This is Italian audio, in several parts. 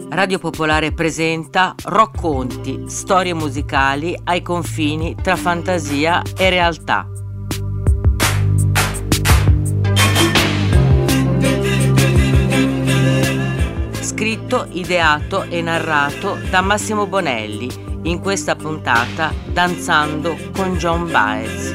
Radio Popolare presenta Rocconti, storie musicali ai confini tra fantasia e realtà. Scritto, ideato e narrato da Massimo Bonelli, in questa puntata danzando con John Baez.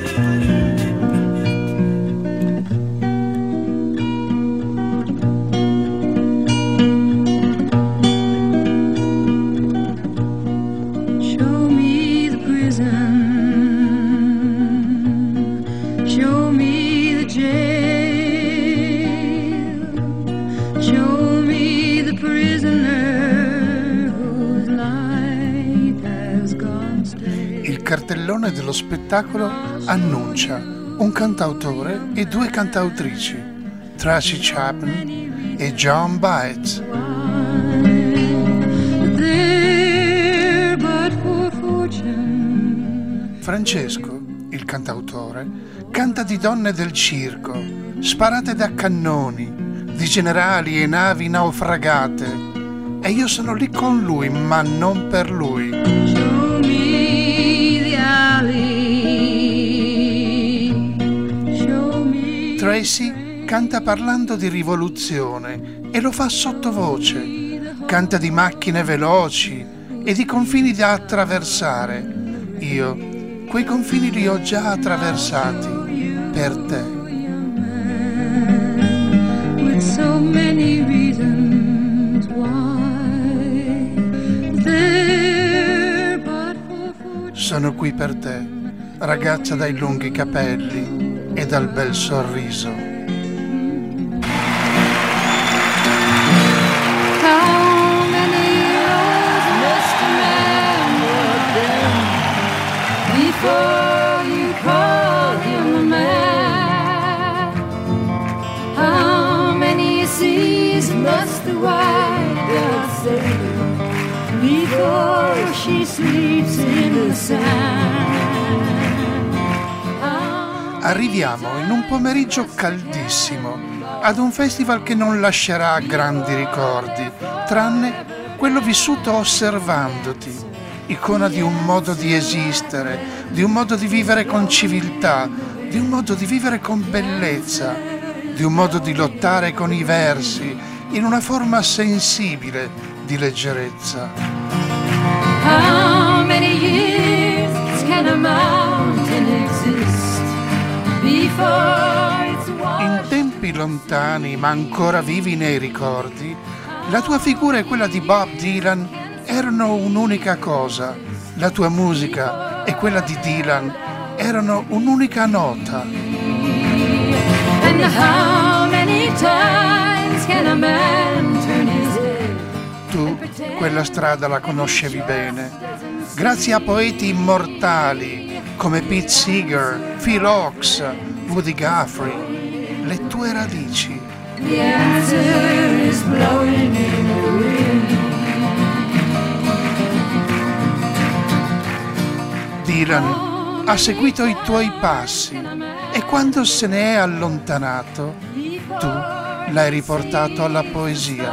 Il cartellone dello spettacolo annuncia un cantautore e due cantautrici, Tracy Chapman e John Baez. Francesco, il cantautore, canta di donne del circo, sparate da cannoni, di generali e navi naufragate, e io sono lì con lui, ma non per lui. Tracy canta parlando di rivoluzione e lo fa sottovoce, canta di macchine veloci e di confini da attraversare. Io quei confini li ho già attraversati per te. Sono qui per te, ragazza dai lunghi capelli e dal bel sorriso. How many years must a man have been before you call him a man? How many seas must the white dove sail before she sleeps in the sand? Arriviamo in un pomeriggio caldissimo ad un festival che non lascerà grandi ricordi, tranne quello vissuto osservandoti, icona di un modo di esistere, di un modo di vivere con civiltà, di un modo di vivere con bellezza, di un modo di lottare con i versi in una forma sensibile di leggerezza. How many years can a mountain exist? In tempi lontani, ma ancora vivi nei ricordi, la tua figura e quella di Bob Dylan erano un'unica cosa. La tua musica e quella di Dylan erano un'unica nota. And how many times can a man turn his head? Tu quella strada la conoscevi bene, grazie a poeti immortali come Pete Seeger, Phil Ochs, Woody Guthrie, le tue radici. The answer is blowing in the wind. Dylan ha seguito i tuoi passi e quando se ne è allontanato, tu l'hai riportato alla poesia.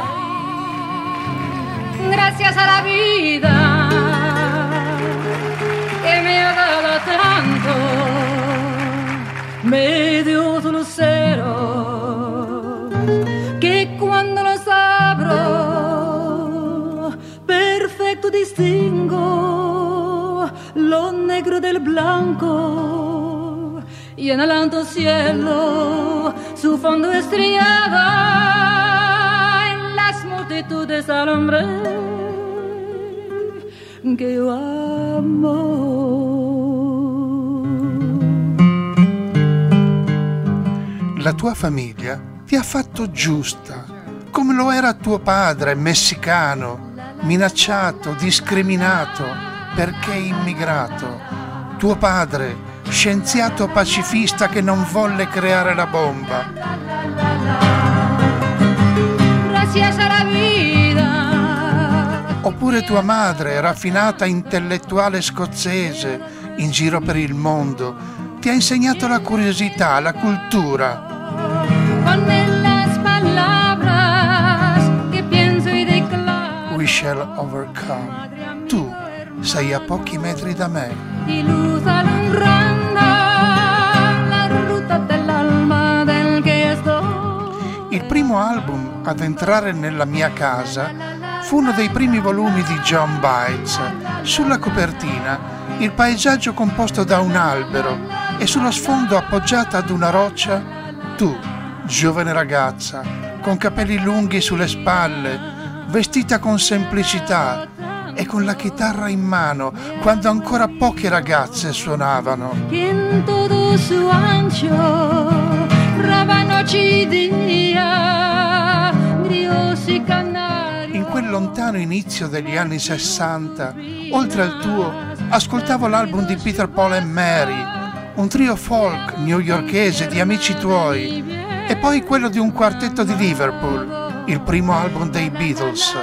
Gracias a la vida que me ha dado tanto, me dio tus ceros que cuando los abro perfecto distingo lo negro del blanco y en el alto cielo su fondo estrellado en las multitudes alumbré que yo amo. La tua famiglia ti ha fatto giusta, come lo era tuo padre, messicano, minacciato, discriminato, perché immigrato. Tuo padre, scienziato pacifista che non volle creare la bomba. Gracias a la vida. Oppure tua madre, raffinata intellettuale scozzese, in giro per il mondo, ti ha insegnato la curiosità, la cultura. shall overcome. Tu sei a pochi metri da me. Di luz alumbrando la ruta dell'alma del che estoy. Il primo album ad entrare nella mia casa fu uno dei primi volumi di John Baez. Sulla copertina il paesaggio composto da un albero e sullo sfondo appoggiata ad una roccia tu, giovane ragazza, con capelli lunghi sulle spalle, vestita con semplicità e con la chitarra in mano, quando ancora poche ragazze suonavano. In todo su ancho, rabanoci dia, grios y canarios. In quel lontano inizio degli anni 60, oltre al tuo, ascoltavo l'album di Peter, Paul and Mary, un trio folk newyorkese di amici tuoi, e poi quello di un quartetto di Liverpool, il primo album dei Beatles.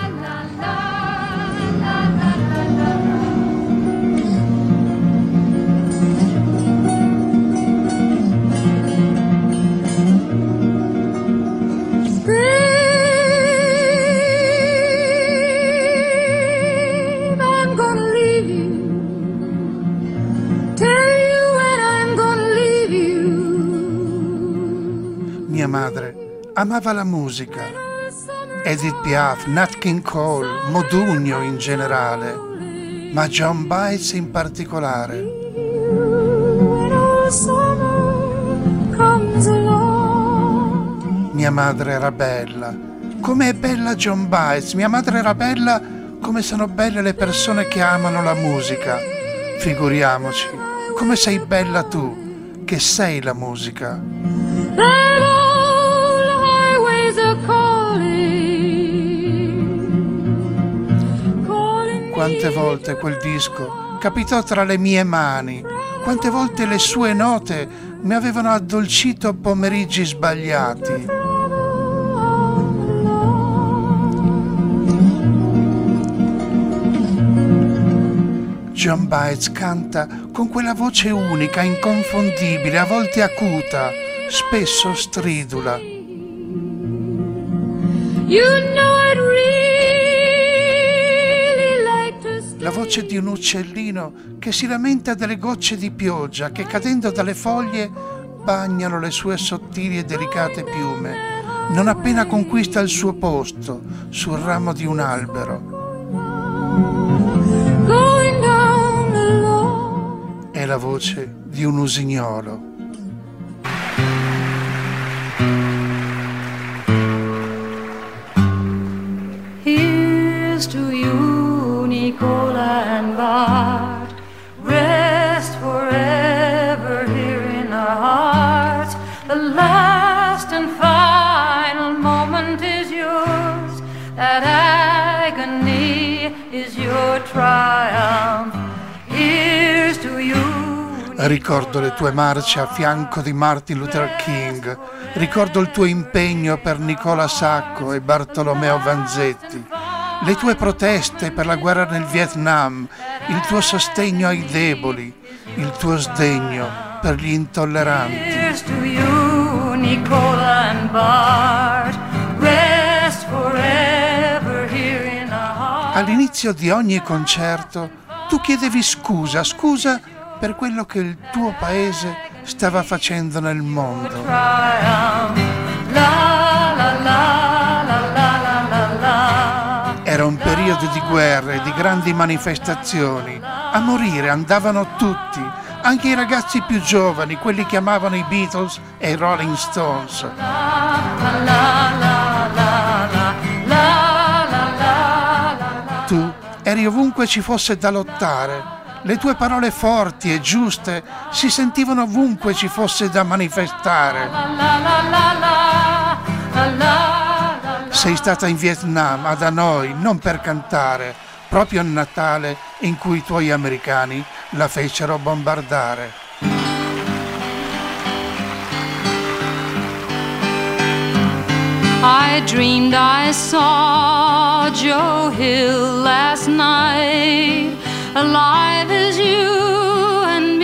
Mia madre amava la musica, Edith Piaf, Nat King Cole, Modugno in generale, ma John Baez in particolare. Mia madre era bella, come è bella John Baez. Mia madre era bella come sono belle le persone che amano la musica. Figuriamoci, come sei bella tu, che sei la musica. Quante volte quel disco capitò tra le mie mani, quante volte le sue note mi avevano addolcito pomeriggi sbagliati. John Baez canta con quella voce unica, inconfondibile, a volte acuta, spesso stridula. La voce di un uccellino che si lamenta delle gocce di pioggia che cadendo dalle foglie bagnano le sue sottili e delicate piume, non appena conquista il suo posto sul ramo di un albero. È la voce di un usignolo. Here's to you, Nicola and Bart. Rest forever here in our hearts. The last and final moment is yours. That agony is your triumph. Here's to you. Ricordo le tue marce a fianco di Martin Luther King, ricordo il tuo impegno per Nicola Sacco e Bartolomeo Vanzetti, le tue proteste per la guerra nel Vietnam, il tuo sostegno ai deboli, il tuo sdegno per gli intolleranti. Here's to you, Nicola and Bart. Rest forever here in our hearts. All'inizio di ogni concerto tu chiedevi scusa per quello che il tuo paese stava facendo nel mondo. Era un periodo di guerre, di grandi manifestazioni. A morire andavano tutti, anche i ragazzi più giovani, quelli che amavano i Beatles e i Rolling Stones. Tu eri ovunque ci fosse da lottare. Le tue parole forti e giuste si sentivano ovunque ci fosse da manifestare. Sei stata in Vietnam, ad Hanoi, non per cantare, proprio a Natale in cui i tuoi americani la fecero bombardare. I dreamed I saw Joe Hill last night, alive as you and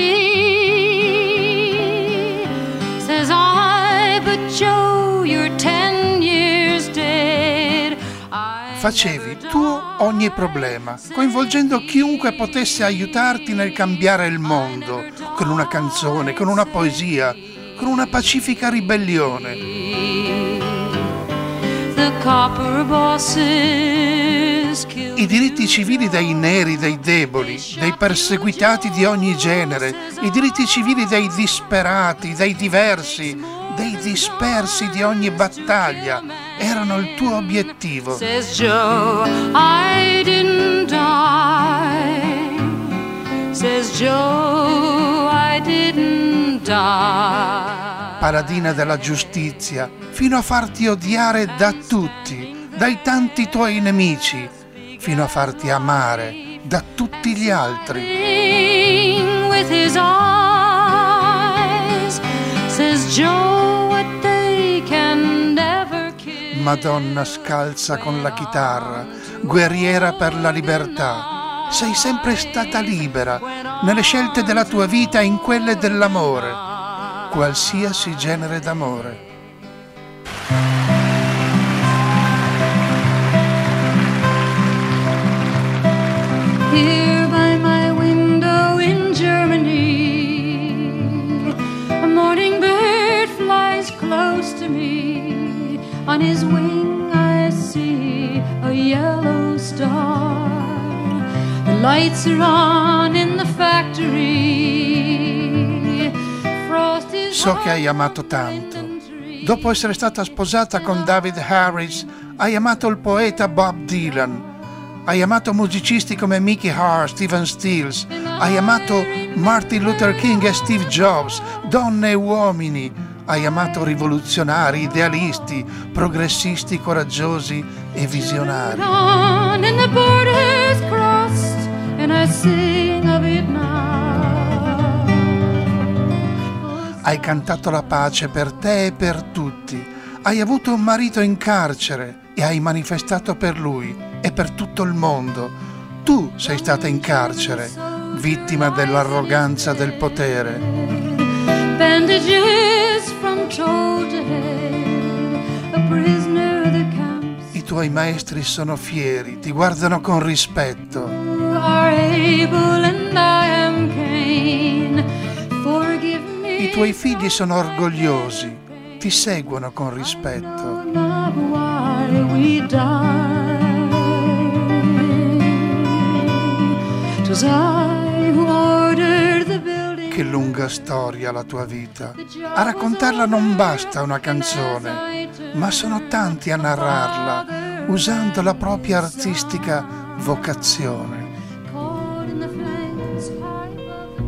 me. Says I, but Joe, you're 10 years dead. Facevi tuo ogni problema, coinvolgendo chiunque potesse aiutarti nel cambiare il mondo, con una canzone, con una poesia, con una pacifica ribellione. I diritti civili dei neri, dei deboli, dei perseguitati di ogni genere, i diritti civili dei disperati, dei diversi, dei dispersi di ogni battaglia erano il tuo obiettivo. Says Joe, I didn't die. Says Joe, I didn't die. Paladina della giustizia, fino a farti odiare da tutti, dai tanti tuoi nemici, fino a farti amare da tutti gli altri. With his eyes, says Joe, what they can never kill. Madonna scalza con la chitarra, guerriera per la libertà. Sei sempre stata libera nelle scelte della tua vita e in quelle dell'amore, qualsiasi genere d'amore. Here by my window in Germany, a morning bird flies close to me. On his wing I see a yellow star. The lights are on in the factory. Frost is So che hai amato tanto. Dopo essere stata sposata con David Harris, hai amato il poeta Bob Dylan. Hai amato musicisti come Mickey Hart, Stephen Stills. Hai amato Martin Luther King e Steve Jobs, donne e uomini. Hai amato rivoluzionari, idealisti, progressisti coraggiosi e visionari. on and the border's crossed, and I sing of it now. Hai cantato la pace per te e per tutti. Hai avuto un marito in carcere e hai manifestato per lui e per tutto il mondo. Tu sei stata in carcere, vittima dell'arroganza del potere. Bandages from shoulder head, a prisoner of the camps. I tuoi maestri sono fieri, ti guardano con rispetto. Are able and I am Cain. Forgive me. I tuoi figli sono orgogliosi, ti seguono con rispetto. Not why we die. 'Twas I who ordered the building. Che lunga storia la tua vita. A raccontarla non basta una canzone, ma sono tanti a narrarla, usando la propria artistica vocazione. Caught in the flames high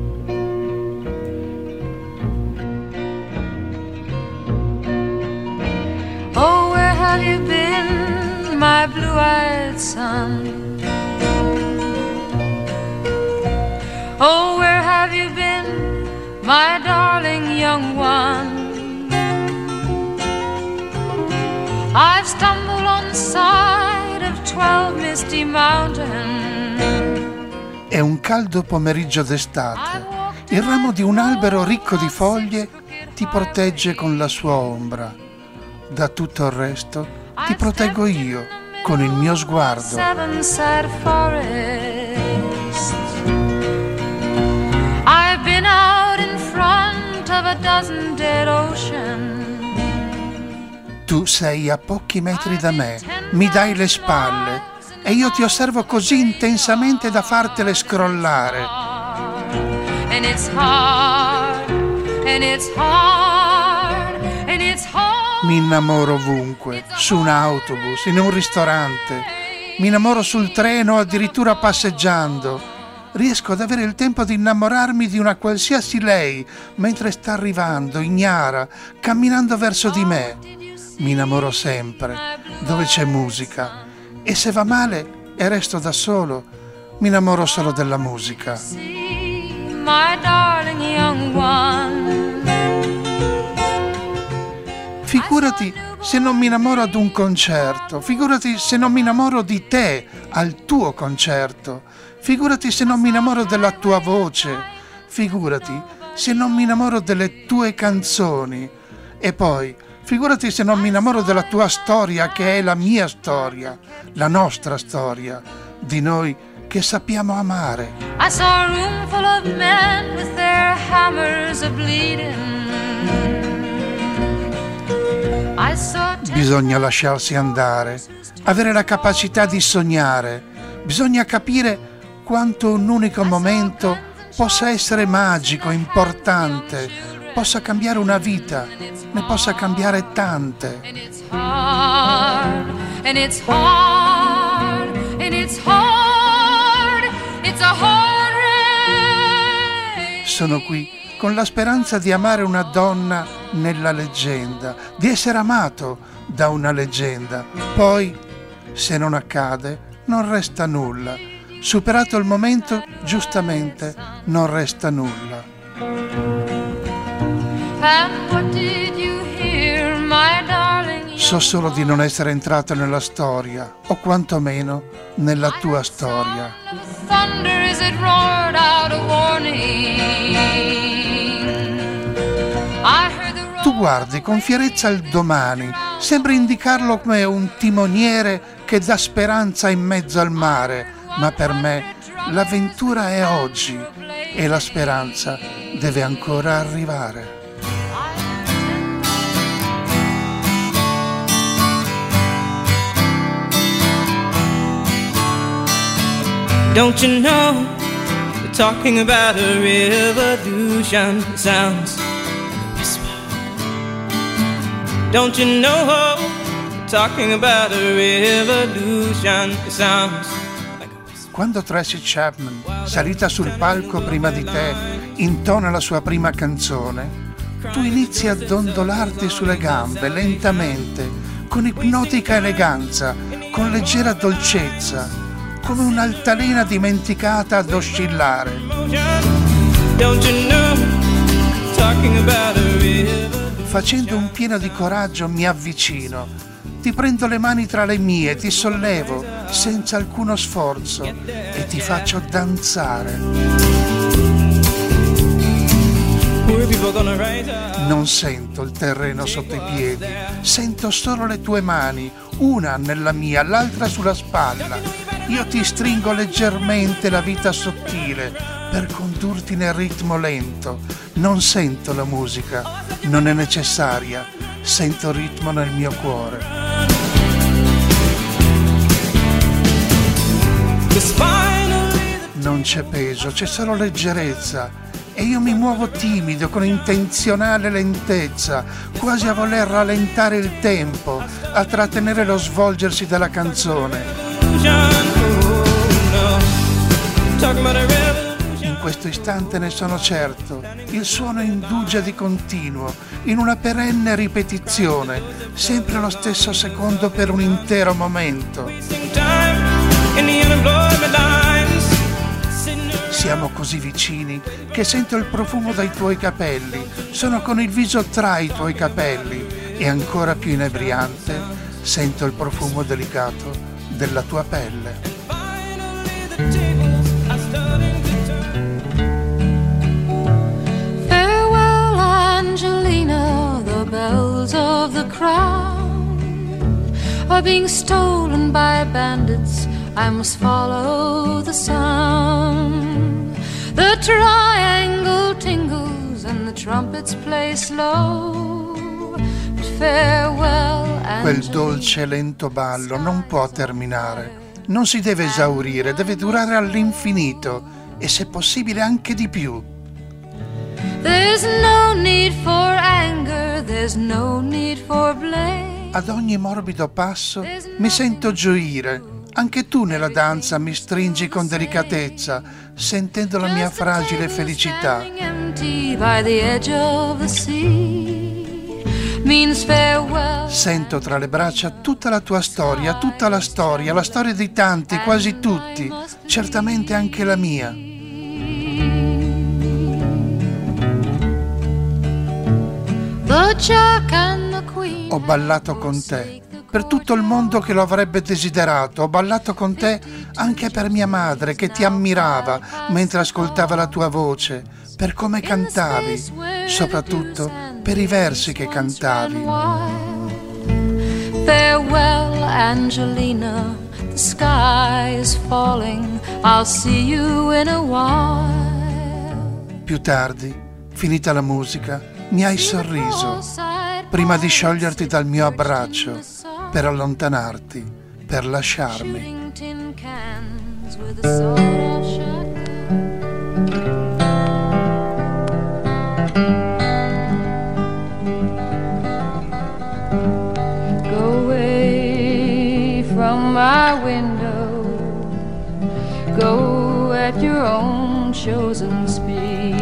above. Oh, where have you been, my blue-eyed son? Oh, where have you been, my darling young one? I've stumbled on the side of 12 misty mountains. È un caldo pomeriggio d'estate. Il ramo di un albero ricco di foglie ti protegge con la sua ombra. Da tutto il resto ti proteggo io con il mio sguardo. Seven sad forests. I've been out in front of a dozen dead oceans. Tu sei a pochi metri da me, mi dai le spalle e io ti osservo così intensamente da fartele scrollare. And it's hard, and it's hard, and it's hard. Mi innamoro ovunque, su un autobus, in un ristorante. Mi innamoro sul treno o addirittura passeggiando. Riesco ad avere il tempo di innamorarmi di una qualsiasi lei mentre sta arrivando, ignara, camminando verso di me. Mi innamoro sempre, dove c'è musica. E se va male e resto da solo, mi innamoro solo della musica. My darling young one. Figurati se non mi innamoro ad un concerto, figurati se non mi innamoro di te al tuo concerto, figurati se non mi innamoro della tua voce, figurati se non mi innamoro delle tue canzoni. E poi Figurati se non mi innamoro della tua storia, che è la mia storia, la nostra storia, di noi che sappiamo amare. I saw a room full of men with their hammers a bleeding. I saw Bisogna lasciarsi andare, avere la capacità di sognare. Bisogna capire quanto un unico momento possa essere magico, importante, possa cambiare una vita, ne possa cambiare tante. and it's hard, and it's hard, and it's hard, it's a hard race. Sono qui con la speranza di amare una donna nella leggenda, di essere amato da una leggenda. Poi, se non accade, non resta nulla. Superato il momento, giustamente, non resta nulla. And what did you hear, my darling? So solo di non essere entrato nella storia, o quantomeno nella tua storia. Thunder as it roared out a warning. I heard the roar. Tu guardi con fierezza il domani, sembri indicarlo come un timoniere che dà speranza in mezzo al mare, ma per me l'avventura è oggi e la speranza deve ancora arrivare. Don't you know they're talking about a revolution? It sounds like a whisper. Don't you know they're talking about a revolution? It sounds like a whisper. Quando Tracy Chapman, salita sul palco prima di te, intona la sua prima canzone, tu inizi a dondolarti sulle gambe lentamente, con ipnotica eleganza, con leggera dolcezza, come un'altalena dimenticata ad oscillare. Don't you know they're talking about a revolution? Facendo un pieno di coraggio mi avvicino, ti prendo le mani tra le mie, ti sollevo senza alcuno sforzo e ti faccio danzare. Poor people gonna rise up. Non sento il terreno sotto i piedi, sento solo le tue mani, una nella mia, l'altra sulla spalla. Io ti stringo leggermente la vita sottile per condurti nel ritmo lento. Non sento la musica, non è necessaria, sento il ritmo nel mio cuore. 'Cause finally Non c'è peso, c'è solo leggerezza. E io mi muovo timido, con intenzionale lentezza, quasi a voler rallentare il tempo, a trattenere lo svolgersi della canzone. In questo istante ne sono certo, il suono indugia di continuo, in una perenne ripetizione, sempre lo stesso secondo per un intero momento. Siamo così vicini che sento il profumo dei tuoi capelli, sono con il viso tra i tuoi capelli e ancora più inebriante sento il profumo delicato della tua pelle. Farewell, Angelina, the bells of the crown are being stolen by bandits. I must follow the sound. The triangle tingles and the trumpets play slow. But farewell, Quel Angelina. dolce e lento ballo non può terminare, non si deve esaurire, deve durare all'infinito e se possibile anche di più. There's no need for anger, there's no need for blame. Ad ogni morbido passo mi sento gioire. Anche tu nella danza mi stringi con delicatezza, sentendo la mia fragile felicità. Empty by the edge of the sea means farewell. Sento tra le braccia tutta la tua storia, tutta la storia di tanti, quasi tutti, certamente anche la mia. The Jack and the Queen. Ho ballato con te, per tutto il mondo che lo avrebbe desiderato. Ho ballato con te anche per mia madre che ti ammirava mentre ascoltava la tua voce, per come cantavi, soprattutto per i versi che cantavi. Farewell, Angelina, the sky is falling, I'll see you in a while. Più tardi, finita la musica, mi hai sorriso, prima di scioglierti dal mio abbraccio, per allontanarti, per lasciarmi. Go away from my window, go at your own chosen speed.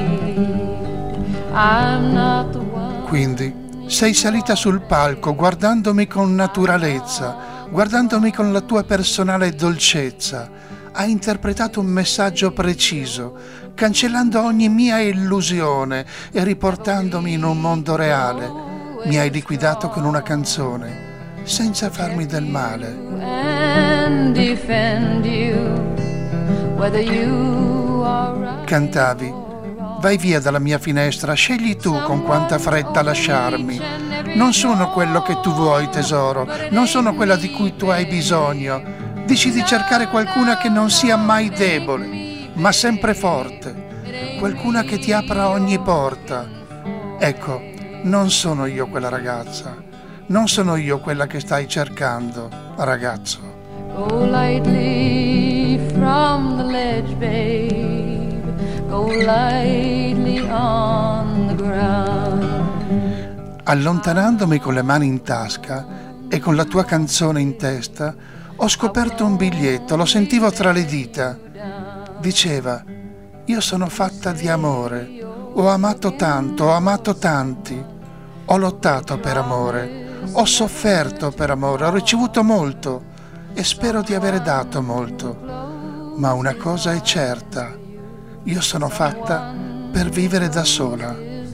I'm not the one. Quindi sei salita sul palco guardandomi con naturalezza, guardandomi con la tua personale dolcezza. Hai interpretato un messaggio preciso, cancellando ogni mia illusione e riportandomi in un mondo reale. Mi hai liquidato con una canzone, senza farmi del male. And defend you, whether you are right. Cantavi: vai via dalla mia finestra, scegli tu con quanta fretta lasciarmi. Non sono quello che tu vuoi, tesoro, non sono quella di cui tu hai bisogno. Dici di cercare qualcuna che non sia mai debole, ma sempre forte, qualcuna che ti apra ogni porta. Ecco, non sono io quella ragazza, non sono io quella che stai cercando, ragazzo. Go lightly from the ledge, babe. Go lightly on the ground. Allontanandomi con le mani in tasca e con la tua canzone in testa, ho scoperto un biglietto, lo sentivo tra le dita. Diceva: io sono fatta di amore, ho amato tanto, ho amato tanti, ho lottato per amore, ho sofferto per amore, ho ricevuto molto e spero di avere dato molto. Ma una cosa è certa, io sono fatta per vivere da sola.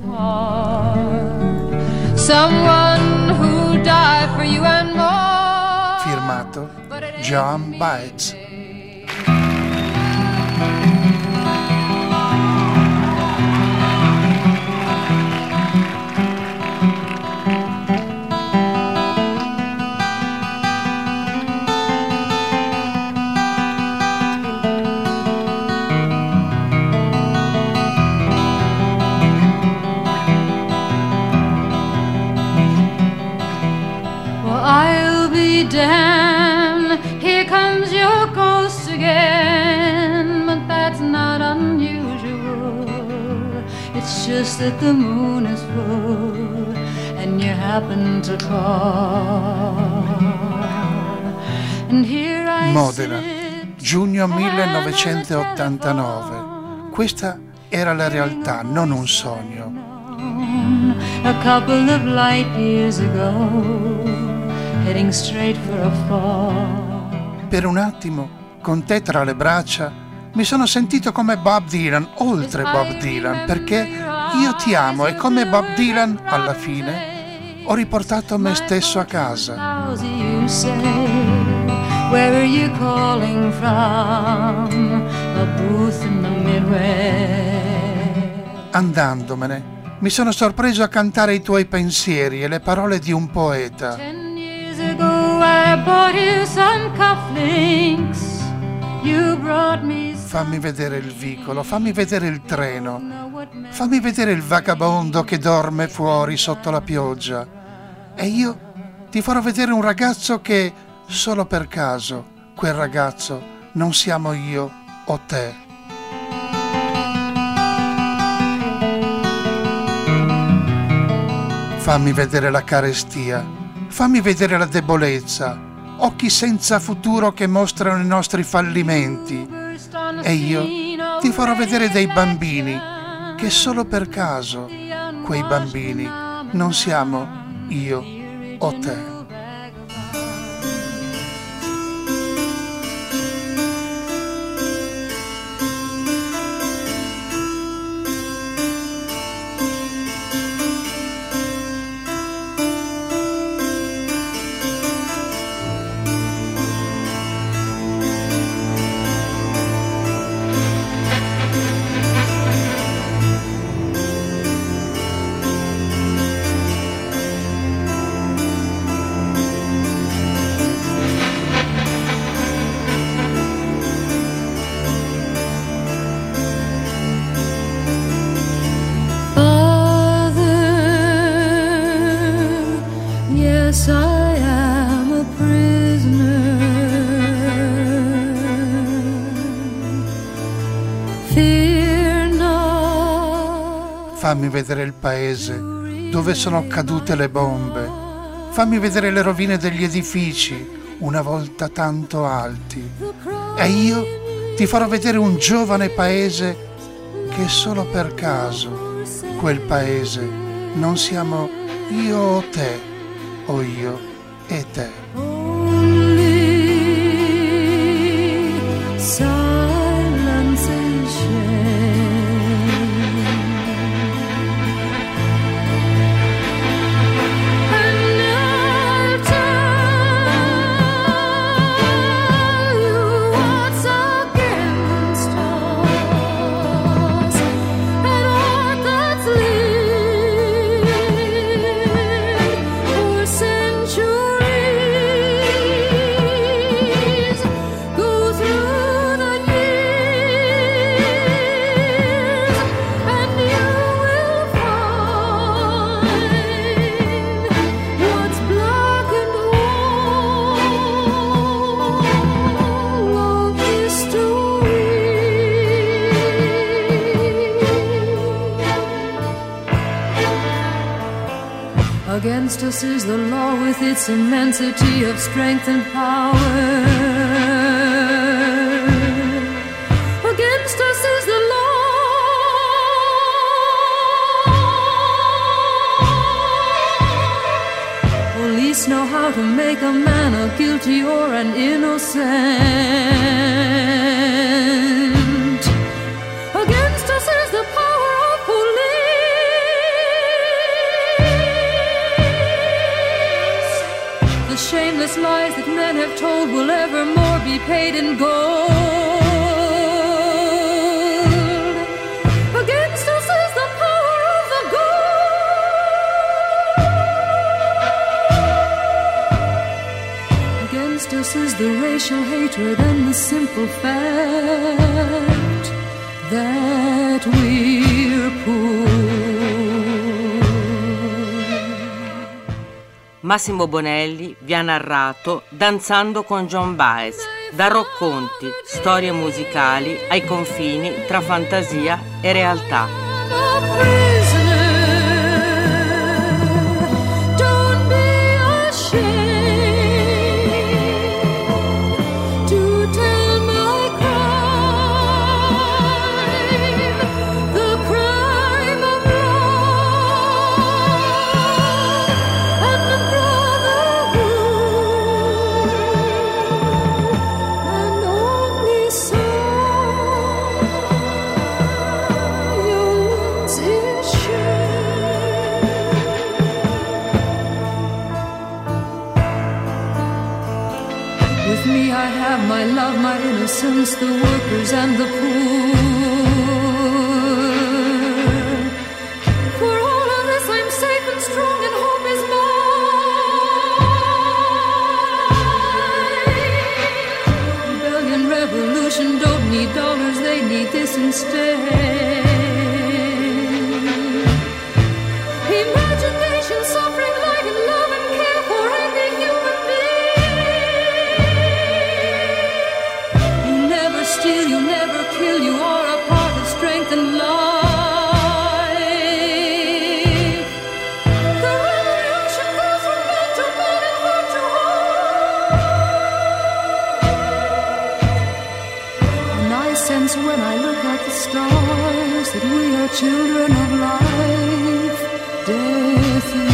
Someone who died for you and more. Firmato Joan Baez. Damn, here comes your ghost again, but that's not unusual. It's just that the moon is full and you happen to call. And here I Modena, sit, giugno 1989. Questa era la realtà, non un sogno. a couple of light years ago, heading straight for a fall. Per un attimo, con te tra le braccia, mi sono sentito come Bob Dylan, oltre Bob Dylan, perché io ti amo e come Bob Dylan, alla fine, ho riportato me stesso a casa. Where are you calling from? A booth in the Midwest. Andandomene, mi sono sorpreso a cantare i tuoi pensieri e le parole di un poeta. 10 years ago I bought you some cufflinks. You brought me Fammi vedere il vicolo, fammi vedere il treno, fammi vedere il vagabondo che dorme fuori sotto la pioggia. E io ti farò vedere un ragazzo che, solo per caso, quel ragazzo non siamo io o te. Fammi vedere la carestia, fammi vedere la debolezza, occhi senza futuro che mostrano i nostri fallimenti. E io ti farò vedere dei bambini che solo per caso, quei bambini, non siamo io o te. Fammi vedere il paese dove sono cadute le bombe. Fammi vedere le rovine degli edifici una volta tanto alti. E io ti farò vedere un giovane paese che solo per caso quel paese non siamo io o te, o io e te. Silence and shame. And I'll tell you what's against us and what that's lived for centuries. Go through the years and you will find what's black and wall of history. Against us is the law with its immensity of strength and power. Against us is the law. Police know how to make a man a guilty or an innocent. Against us is the power of police. The shameless lies that men have told will evermore be paid in gold. Against us is the power of the gold. Against us is the racial hatred and the simple fact that we're poor. Massimo Bonelli vi ha narrato Danzando con Joan Baez, da racconti, storie musicali ai confini tra fantasia e realtà. A prisoner, don't be ashamed to tell my crime, the crime of love and the brotherhood, and only so your wounds is shared. With me I have my love, my innocence, the workers and the poor. For all of this I'm safe and strong and hope is mine. Rebellion, revolution don't need dollars, they need this instead. Imagination, suffering, light and love and care for every human being. You never steal, you never kill, you are a part of strength and life. The revolution goes from man to man and heart to heart. And I sense when I look at the stars that we are children of life, death, and